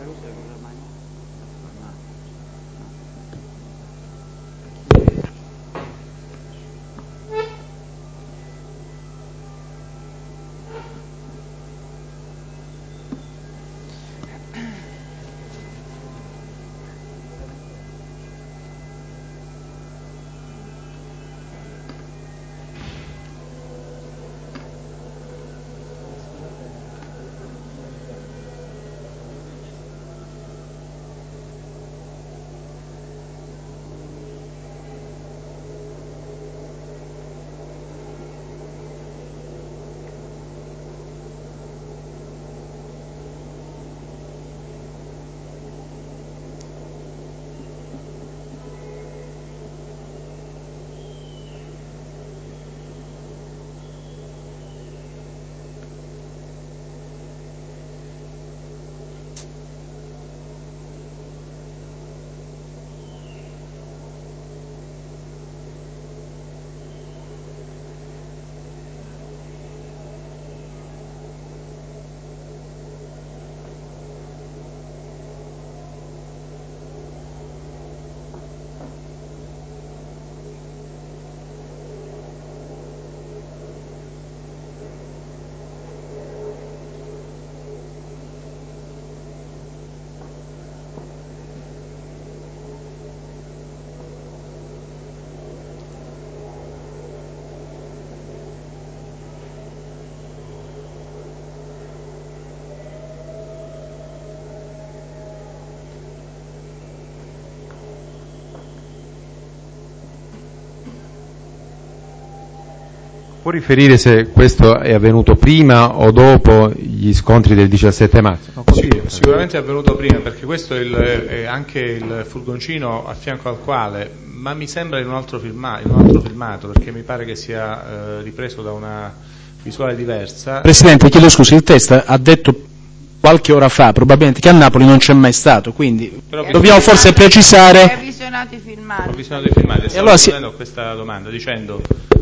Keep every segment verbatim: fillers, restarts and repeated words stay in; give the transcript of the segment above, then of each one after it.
Può riferire se questo è avvenuto prima o dopo gli scontri del diciassette marzo? No, sì, sicuramente è avvenuto prima, perché questo è, il, è anche il furgoncino a fianco al quale, ma mi sembra in un altro, filma, in un altro filmato, perché mi pare che sia eh, ripreso da una visuale diversa. Presidente, chiedo scusa, il test ha detto qualche ora fa probabilmente che a Napoli non c'è mai stato, quindi Però dobbiamo forse precisare. Ho visionato i filmati. Ho visionato i filmati e stavo allora si... rispondendo a questa domanda dicendo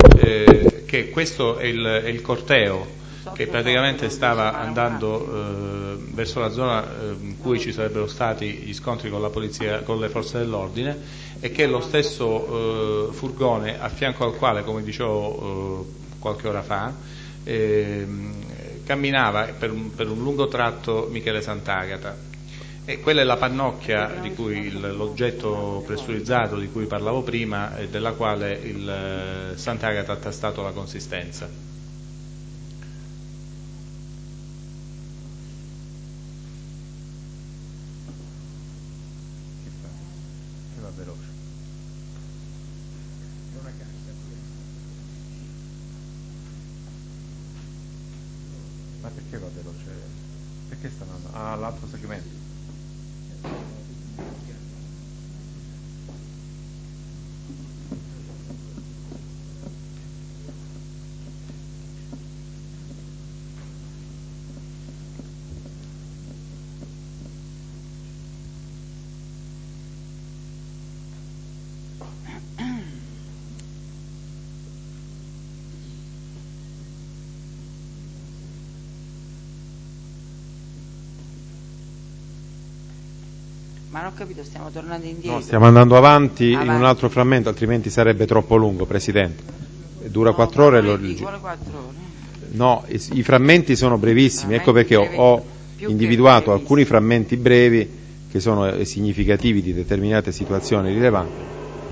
eh, che questo è il, è il corteo che praticamente stava andando eh, verso la zona eh, in cui ci sarebbero stati gli scontri con la polizia, con le forze dell'ordine, e che lo stesso eh, furgone a fianco al quale, come dicevo eh, qualche ora fa, eh, camminava per un, per un lungo tratto Michele Sant'Agata, e quella è la pannocchia di cui il, l'oggetto pressurizzato di cui parlavo prima e della quale il Sant'Agata ha tastato la consistenza. Ma perché va veloce? Perché stanno andando all'altro segmento? Ma non ho capito, stiamo tornando indietro? No, stiamo andando avanti, avanti. in un altro frammento, altrimenti sarebbe troppo lungo, Presidente. Dura quattro ore. Lo... quattro ore? No, i, i frammenti sono brevissimi, frammenti ecco perché brevi, ho, ho individuato brevi, alcuni frammenti brevi che sono eh, significativi di determinate situazioni rilevanti.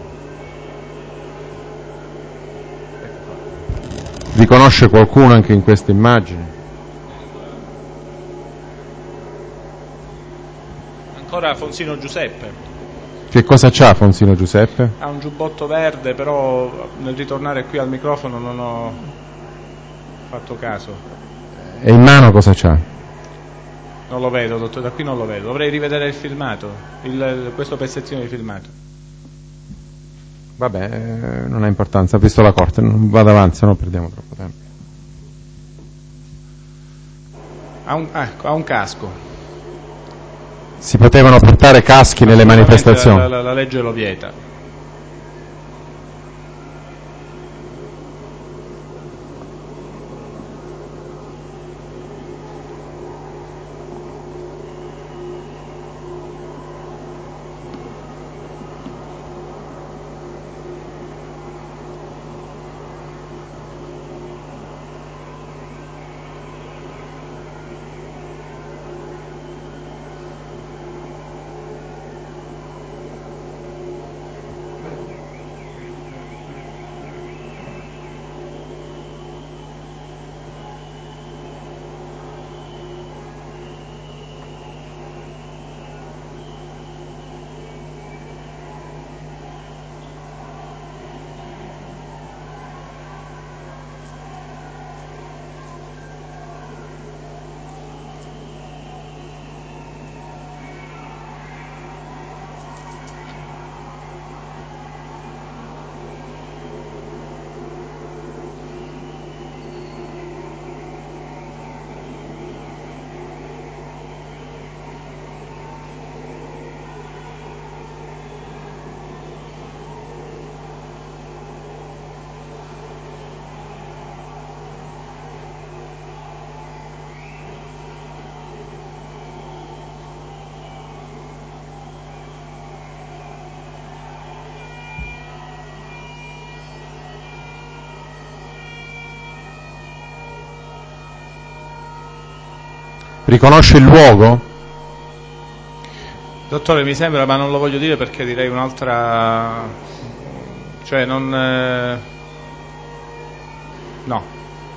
Riconosce qualcuno anche in queste immagini? Ancora Fonsino Giuseppe. Che cosa c'ha Fonsino Giuseppe? Ha un giubbotto verde, però nel ritornare qui al microfono non ho fatto caso. E in mano cosa c'ha? Non lo vedo, dottore, da qui non lo vedo. Dovrei rivedere il filmato, il, questo pezzettino di filmato. Vabbè, eh, non ha importanza, ho visto la corte, non vado avanti, se no perdiamo troppo tempo. Ha un, ecco, ha un casco. Si potevano portare caschi nelle manifestazioni? La, la, la legge lo vieta. Riconosce il luogo? Dottore, mi sembra, ma non lo voglio dire perché direi un'altra... cioè non... Eh... no.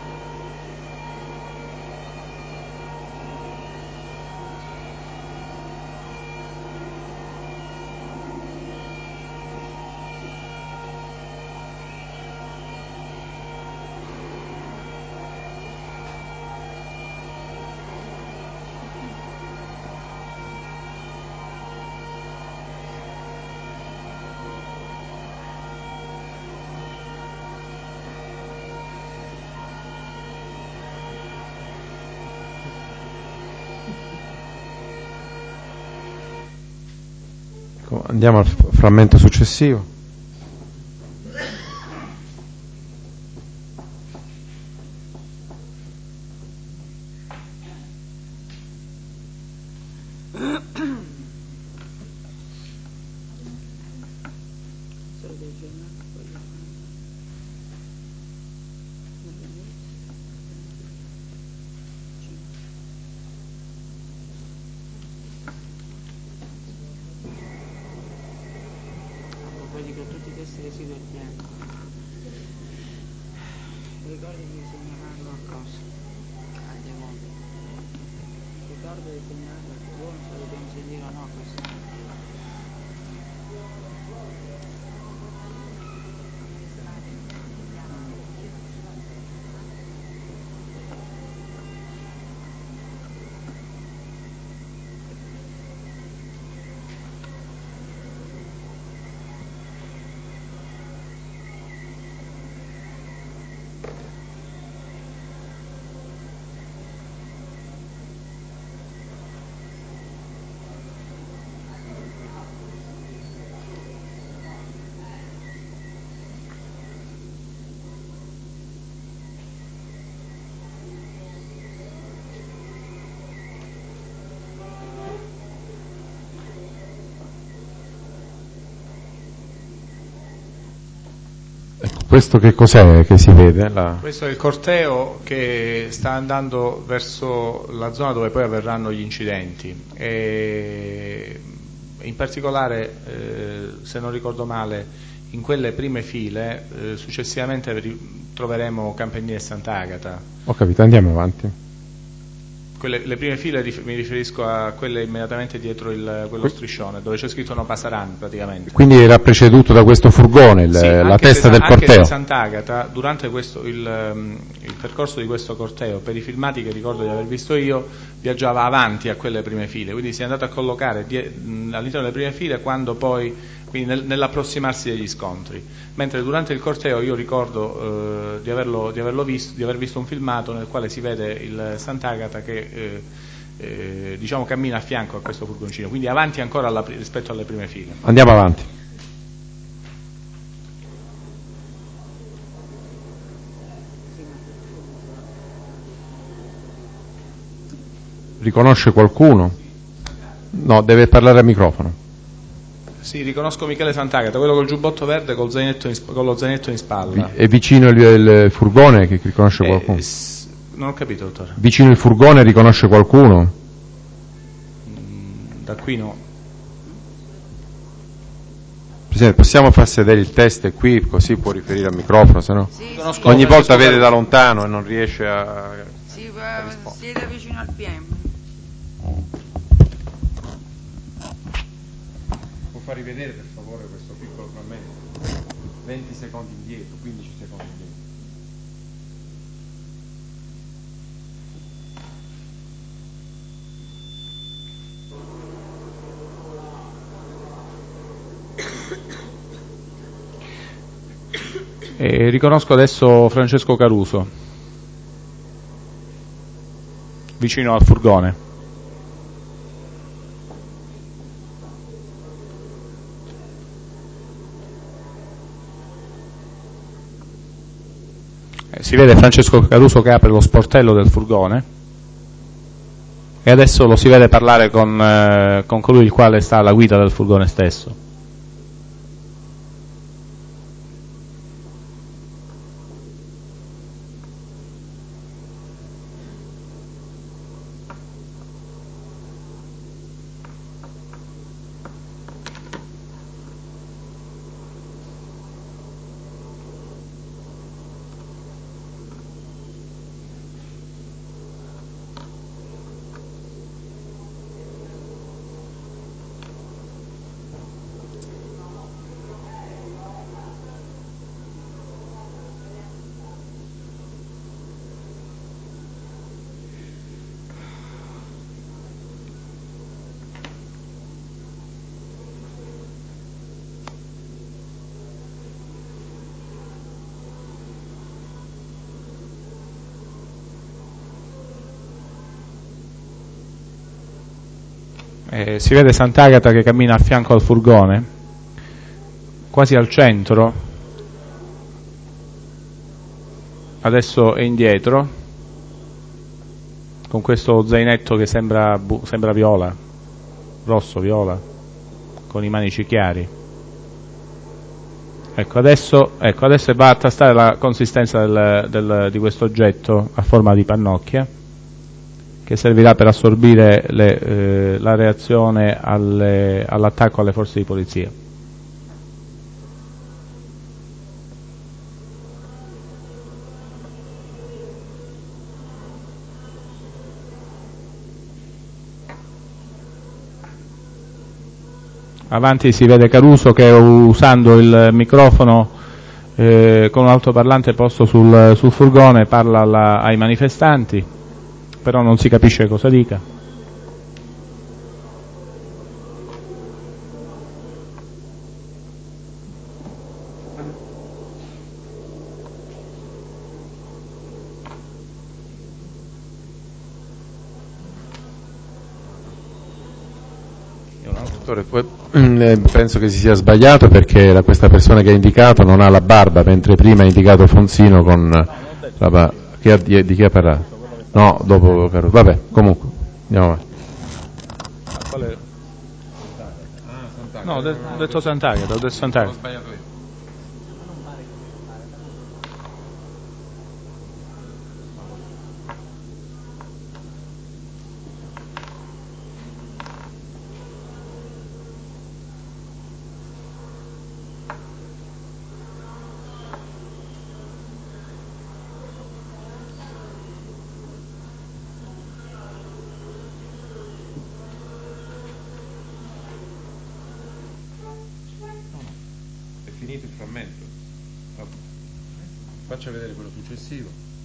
Andiamo al frammento successivo. Questo che cos'è che si vede? La... Questo è il corteo che sta andando verso la zona dove poi avverranno gli incidenti e in particolare, eh, se non ricordo male, in quelle prime file eh, successivamente troveremo Campagnia e Sant'Agata. Ho capito, andiamo avanti. Quelle, le prime file rif- mi riferisco a quelle immediatamente dietro il, quello striscione dove c'è scritto No Pasaran praticamente. Quindi era preceduto da questo furgone, il, sì, la testa se, del anche corteo. Anche Sant'Agata durante questo, il, il percorso di questo corteo, per i filmati che ricordo di aver visto io, viaggiava avanti a quelle prime file, quindi si è andato a collocare die- all'interno delle prime file quando poi quindi nel, nell'approssimarsi degli scontri, mentre durante il corteo io ricordo eh, di, averlo, di averlo visto, di aver visto un filmato nel quale si vede il Sant'Agata che eh, eh, diciamo cammina a fianco a questo furgoncino, quindi avanti ancora alla, rispetto alle prime file. Andiamo avanti. Riconosce qualcuno? No, deve parlare al microfono. Sì, riconosco Michele Sant'Agata, quello col giubbotto verde col zainetto in, con lo zainetto in spalla. È vicino il, il furgone che riconosce qualcuno? Eh, s- non ho capito, dottore. Vicino il furgone riconosce qualcuno? Mm, da qui no. Presidente, possiamo far sedere il test qui, così può riferire al microfono, se no sì, sì. ogni volta vede da lontano e non riesce a... Sì, a siede vicino al P M. Può far rivedere per favore questo piccolo frammento? venti secondi indietro, quindici secondi indietro. Eh, riconosco adesso Francesco Caruso, vicino al furgone. Eh, si vede Francesco Caruso che apre lo sportello del furgone e adesso lo si vede parlare con, eh, con colui il quale sta alla guida del furgone stesso. Eh, si vede Sant'Agata che cammina a fianco al furgone, quasi al centro, adesso è indietro, con questo zainetto che sembra, sembra viola, rosso, viola, con i manici chiari. Ecco adesso, ecco, adesso va a tastare la consistenza del, del, di questo oggetto a forma di pannocchia, che servirà per assorbire le, eh, la reazione alle, all'attacco alle forze di polizia. Avanti si vede Caruso che, usando il microfono eh, con un altoparlante posto sul, sul furgone, parla alla, ai manifestanti, però non si capisce cosa dica. Penso che si sia sbagliato, perché la, questa persona che ha indicato non ha la barba, mentre prima ha indicato Fonsino con la barba. Chi ha, di, di chi ha parlato? No, dopo Caruso. Vabbè, comunque andiamo avanti. No, ho detto Sant'Agata, ho detto Sant'Agata. Finito il frammento. Faccia vedere quello successivo.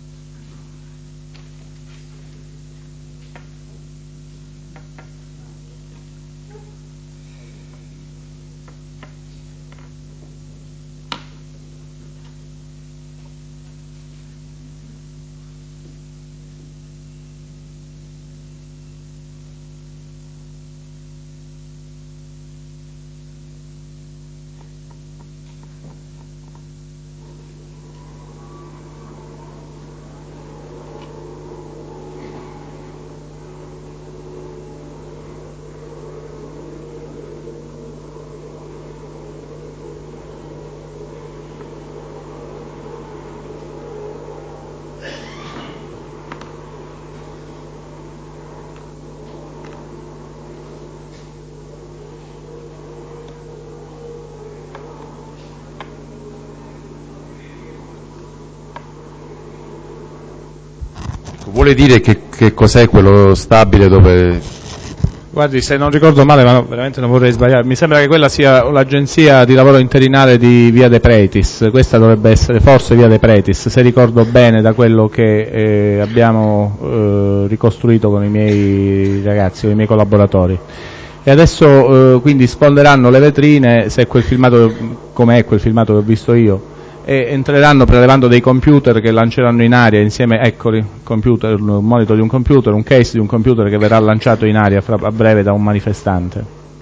Vuole dire che, che cos'è quello stabile dove... Guardi, se non ricordo male, ma no, veramente non vorrei sbagliare, mi sembra che quella sia l'agenzia di lavoro interinale di Via De Pretis. Questa dovrebbe essere forse Via De Pretis, se ricordo bene da quello che eh, abbiamo eh, ricostruito con i miei ragazzi, con i miei collaboratori. E adesso eh, quindi sfonderanno le vetrine, se quel filmato, come è quel filmato che ho visto io, e entreranno prelevando dei computer che lanceranno in aria insieme, eccoli, computer, un monitor di un computer, un case di un computer che verrà lanciato in aria fra, a breve da un manifestante.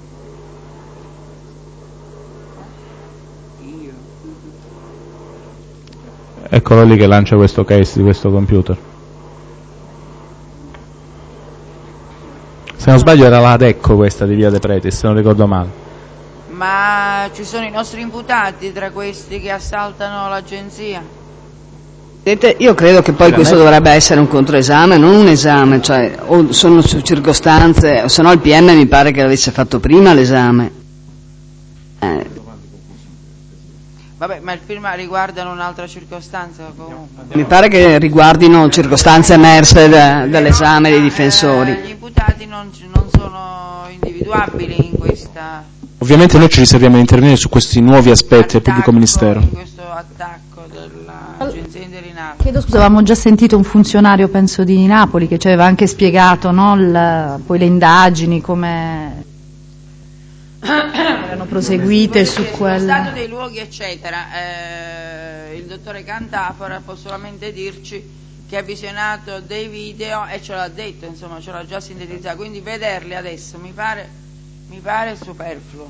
Eccolo lì che lancia questo case di questo computer. Se non sbaglio era la Adecco questa di Via De Pretis, se non ricordo male. Ma ci sono i nostri imputati tra questi che assaltano l'agenzia? Io credo che poi questo dovrebbe essere un controesame, non un esame, cioè o sono su circostanze, o se no il P M mi pare che l'avesse fatto prima l'esame. Eh. Vabbè, ma il film riguardano un'altra circostanza comunque. Mi pare che riguardino circostanze emerse da, dall'esame dei difensori. Eh, gli imputati non, non sono individuabili in questa... Ovviamente noi ci riserviamo di intervenire su questi nuovi aspetti del pubblico ministero. In questo attacco dell'agenzia interinale. Chiedo scusa, avevamo già sentito un funzionario, penso di Napoli, che ci aveva anche spiegato, no, il, poi le indagini, come erano proseguite su quel... Sullo stato dei luoghi, eccetera. Eh, il dottore Cantafora può solamente dirci che ha visionato dei video e ce l'ha detto, insomma ce l'ha già sintetizzato, quindi vederli adesso mi pare, mi pare superfluo.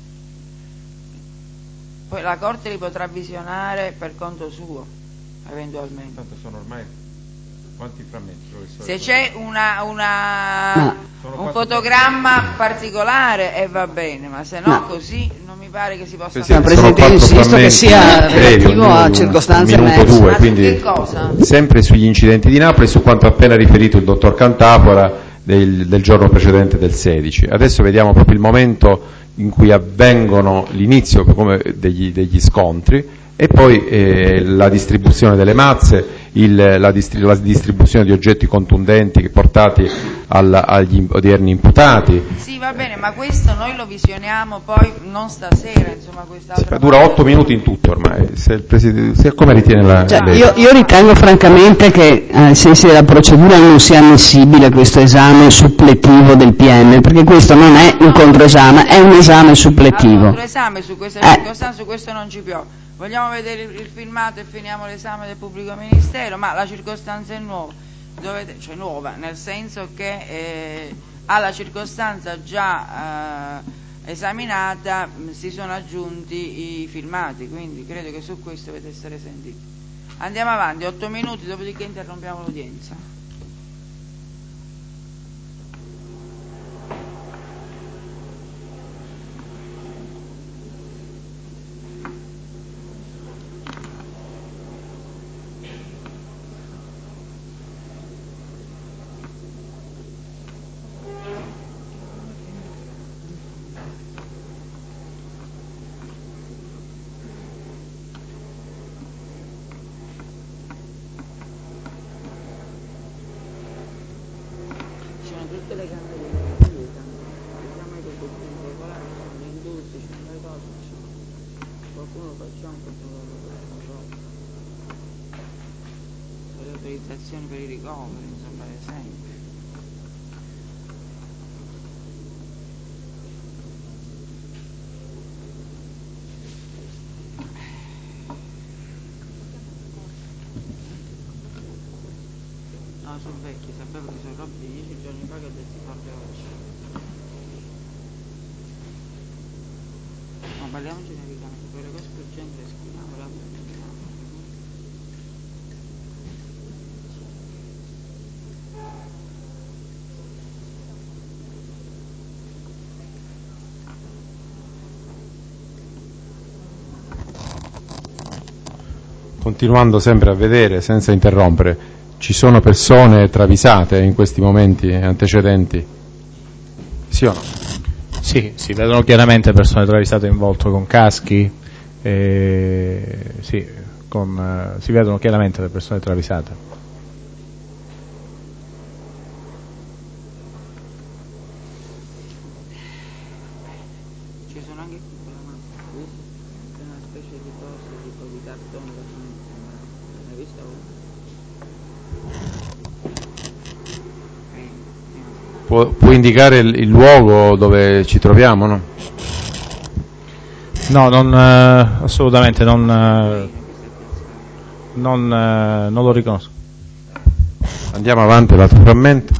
Poi la Corte li potrà visionare per conto suo, eventualmente. Tanto sono ormai quanti frammenti, professore? Se c'è una, una un fotogramma particolare e eh, va bene, ma se no, no così non mi pare che si possa fare. Presidente, io insisto che sia relativo a circostanze emerse. Due, quindi che cosa? Sempre sugli incidenti di Napoli e su quanto appena riferito il dottor Cantapora del, del giorno precedente del sedici. Adesso vediamo proprio il momento in cui avvengono l'inizio come degli, degli scontri e poi eh, la distribuzione delle mazze, il, la, distri, la distribuzione di oggetti contundenti portati al, agli odierni imputati. Sì, va bene, ma questo noi lo visioniamo poi non stasera, insomma, quest'altra sì, dura otto minuti in tutto ormai, se il Presidente, se, come ritiene la cioè, lei? Io, io ritengo francamente che ai sensi della procedura non sia ammissibile questo esame suppletivo del P M, perché questo non è un controesame, è un esame suppletivo. Un controesame su questa eh. circostanza, su questo non ci piove. Vogliamo vedere il, il filmato e finiamo l'esame del pubblico ministero, ma la circostanza è nuova, dovete, cioè nuova, nel senso che eh, alla circostanza già eh, esaminata mh, si sono aggiunti i filmati, quindi credo che su questo dovete essere sentiti. Andiamo avanti, otto minuti, dopodiché interrompiamo l'udienza. Per i ricoveri, insomma, per esempio. No, sono vecchi, sapevo che sono robe di dieci giorni fa che ho detto forte oggi. No, parliamo genericamente, per le cose più urgenti le scriviamo, le altre non scriviamo. Continuando sempre a vedere senza interrompere, ci sono persone travisate in questi momenti antecedenti? Sì o no? Sì, si vedono chiaramente persone travisate in volto con caschi, eh, sì, con, eh, si vedono chiaramente le persone travisate. Ci sono anche qui con la mazza, una specie di cosa tipo di cartone da hai visto? Può, può indicare il, il luogo dove ci troviamo, no? No, non, eh, assolutamente non, eh, non, eh, non lo riconosco. Andiamo avanti, l'altro frammento.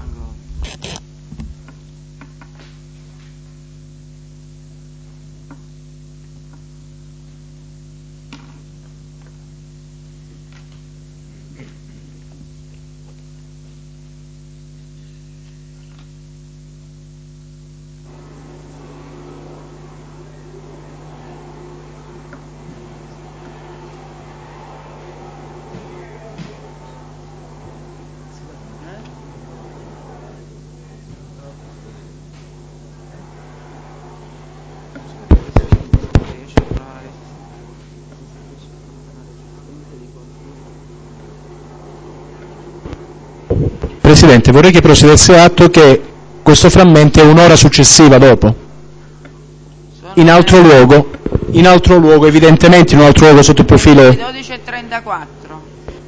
Presidente, vorrei che procedesse atto che questo frammento è un'ora successiva dopo, in altro luogo, in altro luogo, evidentemente in un altro luogo sotto il profilo, dodici e trentaquattro.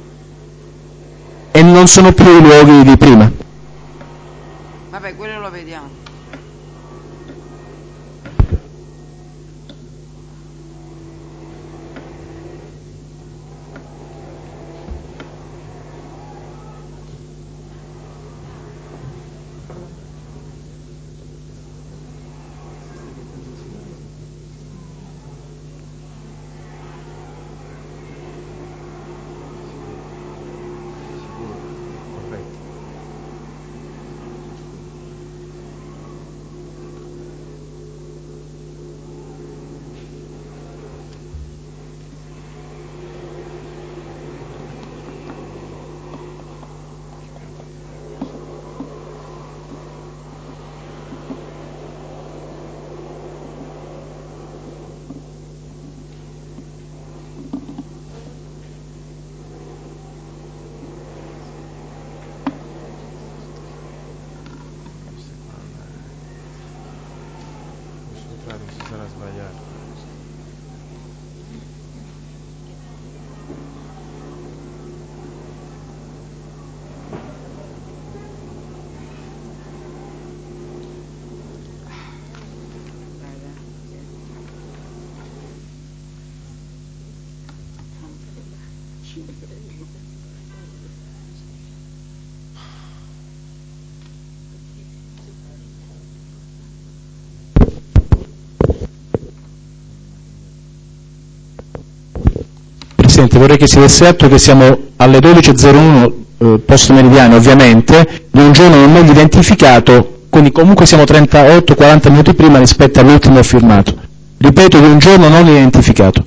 E non sono più i luoghi di prima. Vabbè, quello lo vediamo. entrato, si sarà sbagliato. Presidente, vorrei che si desse atto che siamo alle dodici e zero uno eh, post meridiano, ovviamente, di un giorno non meglio identificato, quindi comunque siamo trentotto quaranta minuti prima rispetto all'ultimo firmato. Ripeto, di un giorno non identificato.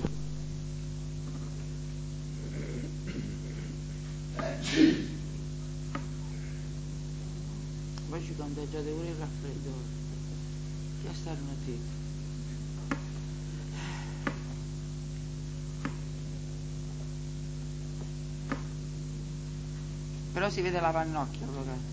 Poi ci conteggiate pure il raffreddore. Che stare una zitta. Però si vede la pannocchia, avvocato.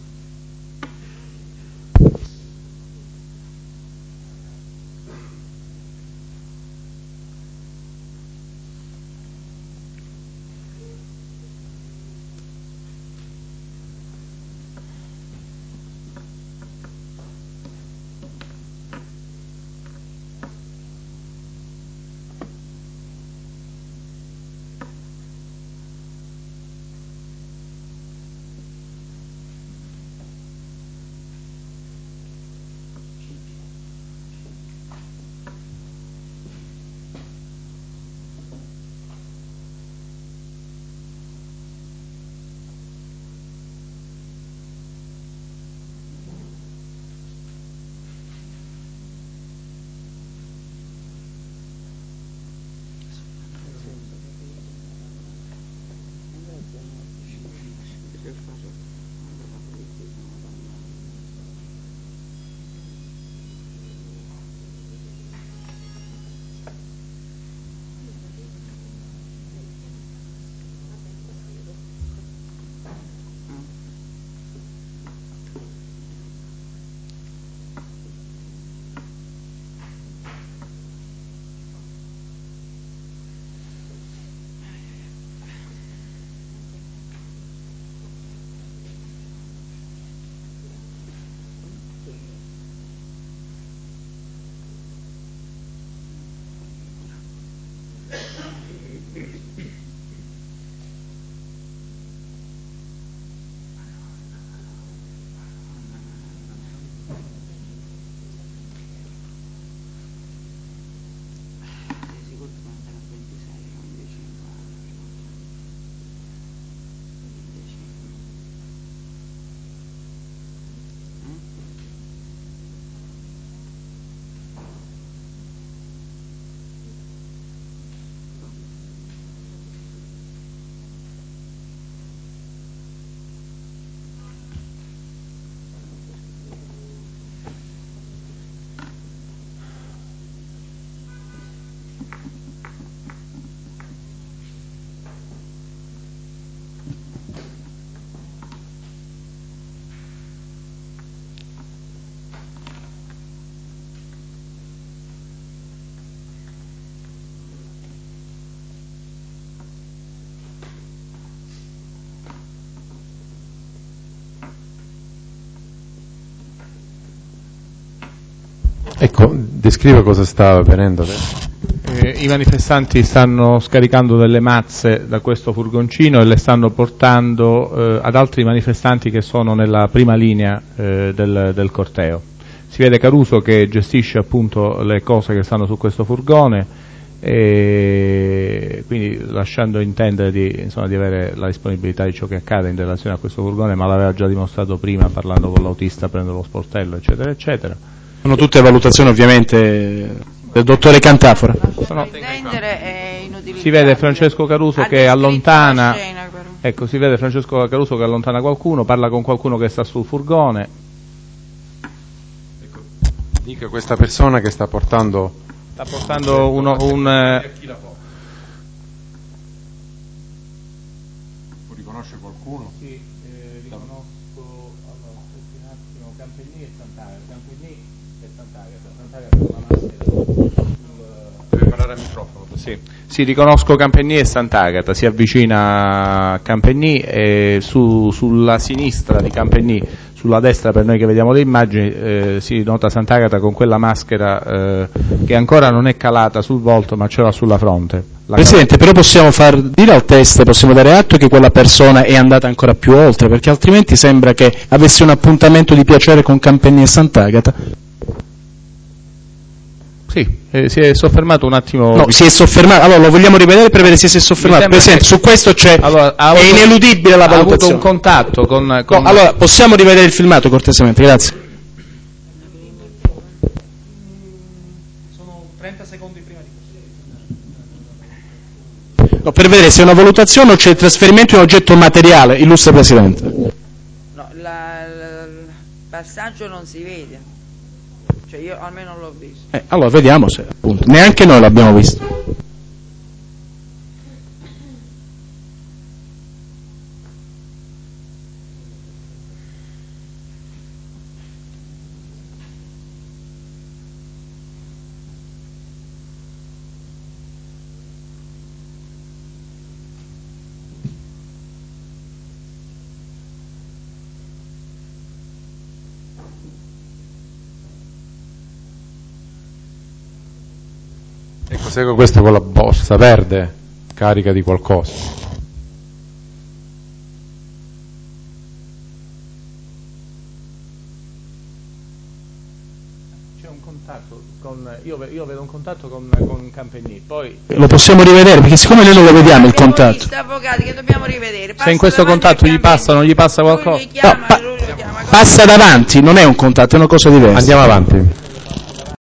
Ecco, descriva cosa sta avvenendo adesso. Eh, I manifestanti stanno scaricando delle mazze da questo furgoncino e le stanno portando eh, ad altri manifestanti che sono nella prima linea eh, del, del corteo. Si vede Caruso che gestisce appunto le cose che stanno su questo furgone, e quindi lasciando intendere di, insomma, di avere la disponibilità di ciò che accade in relazione a questo furgone, ma l'aveva già dimostrato prima parlando con l'autista, prendendo lo sportello, eccetera, eccetera. Sono tutte valutazioni ovviamente del dottore Cantafora. Sono... È si vede Francesco Caruso che allontana, ecco, si vede Francesco Caruso che allontana qualcuno, parla con qualcuno che sta sul furgone. Ecco, dica questa persona che sta portando sta portando uno, un riconosce qualcuno? Sì, eh, riconosco, allora, aspetti un attimo, Campellini e Sant'Agata. Campellini è Deve parlare al microfono. Sì. Sì, riconosco Campegny e Sant'Agata, si avvicina a Campegny e su, sulla sinistra di Campegny, sulla destra per noi che vediamo le immagini, eh, si nota Sant'Agata con quella maschera eh, che ancora non è calata sul volto ma ce l'ha sulla fronte. La Presidente, però possiamo far dire al test, possiamo dare atto che quella persona è andata ancora più oltre, perché altrimenti sembra che avesse un appuntamento di piacere con Campegny e Sant'Agata. Sì, eh, si è soffermato un attimo. No, si è soffermato. Allora lo vogliamo rivedere per vedere se si è soffermato. Presidente, che... su questo c'è allora, è ineludibile la valutazione. Ha avuto un contatto con, con... No, allora possiamo rivedere il filmato cortesemente, grazie. Sono trenta secondi prima di No, per vedere se è una valutazione o c'è il trasferimento di un oggetto materiale, illustra Presidente. No, la, la, il passaggio non si vede. Cioè io almeno non l'ho visto. Eh, allora vediamo se appunto. Neanche noi l'abbiamo visto. Ecco, seguo questo con la borsa verde, carica di qualcosa. C'è un contatto con, io, io vedo un contatto con, con Campegny, poi Lo possiamo rivedere perché siccome noi non lo vediamo il contatto. Visto, avvocati, che dobbiamo rivedere. se in questo contatto gli passa, non gli passa qualcosa? Lui gli chiama, No, pa- lui lo chiama. Passa davanti, non è un contatto, è una cosa diversa. Andiamo avanti.